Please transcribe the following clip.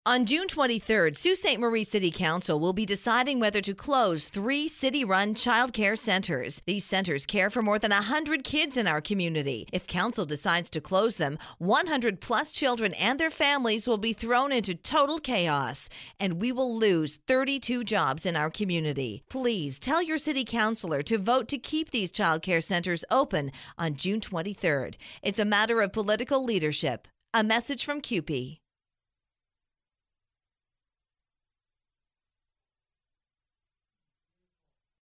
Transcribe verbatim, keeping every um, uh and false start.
On June twenty-third, Sault Ste. Marie City Council will be deciding whether to close three city-run child care centers. These centers care for more than one hundred kids in our community. If Council decides to close them, one hundred plus children and their families will be thrown into total chaos, and we will lose thirty-two jobs in our community. Please tell your city councilor to vote to keep these child care centers open on June twenty-third. It's a matter of political leadership. A message from C U P E.